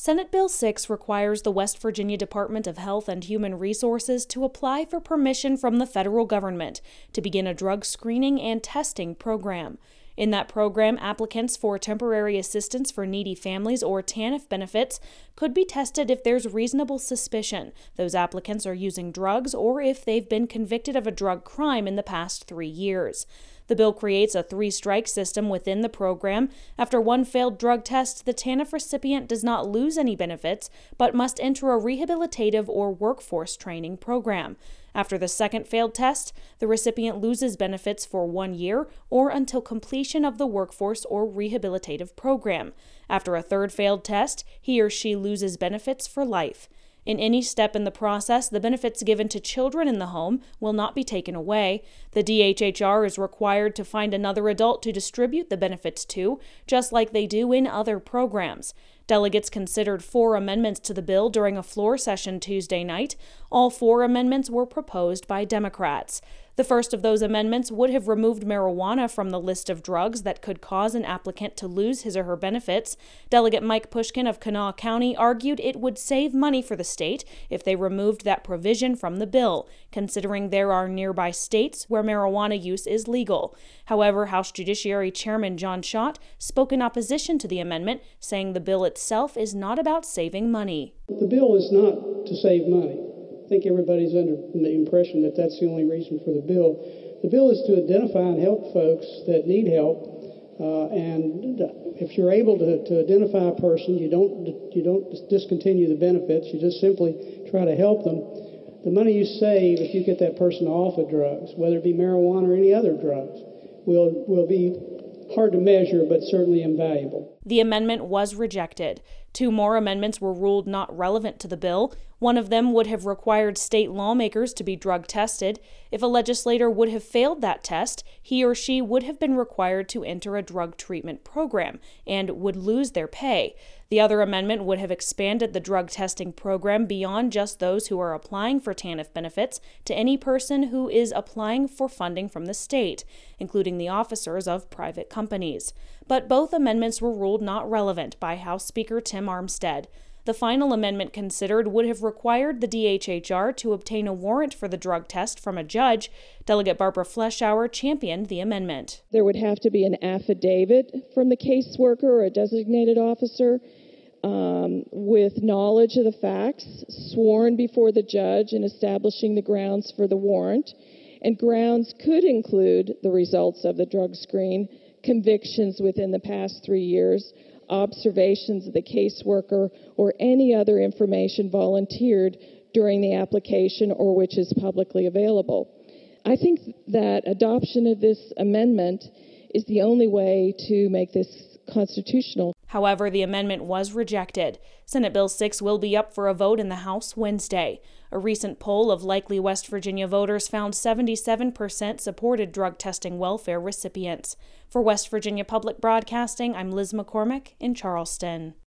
Senate Bill 6 requires the West Virginia Department of Health and Human Resources to apply for permission from the federal government to begin a drug screening and testing program. In that program, applicants for temporary assistance for needy families or TANF benefits could be tested if there's reasonable suspicion those applicants are using drugs or if they've been convicted of a drug crime in the past 3 years. The bill creates a 3-strike system within the program. After one failed drug test, the TANF recipient does not lose any benefits, but must enter a rehabilitative or workforce training program. After the second failed test, the recipient loses benefits for 1 year or until completion of the workforce or rehabilitative program. After a third failed test, he or she loses benefits for life. In any step in the process, the benefits given to children in the home will not be taken away. The DHHR is required to find another adult to distribute the benefits to, just like they do in other programs. Delegates considered 4 amendments to the bill during a floor session Tuesday night. All 4 amendments were proposed by Democrats. The first of those amendments would have removed marijuana from the list of drugs that could cause an applicant to lose his or her benefits. Delegate Mike Pushkin of Kanawha County argued it would save money for the state if they removed that provision from the bill, considering there are nearby states where marijuana use is legal. However, House Judiciary Chairman John Schott spoke in opposition to the amendment, saying the bill itself is not about saving money. The bill is not to save money. I think everybody's under the impression that that's the only reason for the bill. The bill is to identify and help folks that need help, and if you're able to identify a person, you don't discontinue the benefits. You just simply try to help them. The money you save if you get that person off of drugs, whether it be marijuana or any other drugs, will be hard to measure, but certainly invaluable. The amendment was rejected. 2 more amendments were ruled not relevant to the bill. One of them would have required state lawmakers to be drug tested. If a legislator would have failed that test, he or she would have been required to enter a drug treatment program and would lose their pay. The other amendment would have expanded the drug testing program beyond just those who are applying for TANF benefits to any person who is applying for funding from the state, including the officers of private companies. But both amendments were ruled not relevant by House Speaker Tim Armstead. The final amendment considered would have required the DHHR to obtain a warrant for the drug test from a judge. Delegate Barbara Fleischauer championed the amendment. There would have to be an affidavit from the caseworker or a designated officer with knowledge of the facts, sworn before the judge in establishing the grounds for the warrant. And grounds could include the results of the drug screen, convictions within the past 3 years, observations of the caseworker, or any other information volunteered during the application or which is publicly available. I think that adoption of this amendment is the only way to make this constitutional. However, the amendment was rejected. Senate Bill 6 will be up for a vote in the House Wednesday. A recent poll of likely West Virginia voters found 77% supported drug testing welfare recipients. For West Virginia Public Broadcasting, I'm Liz McCormick in Charleston.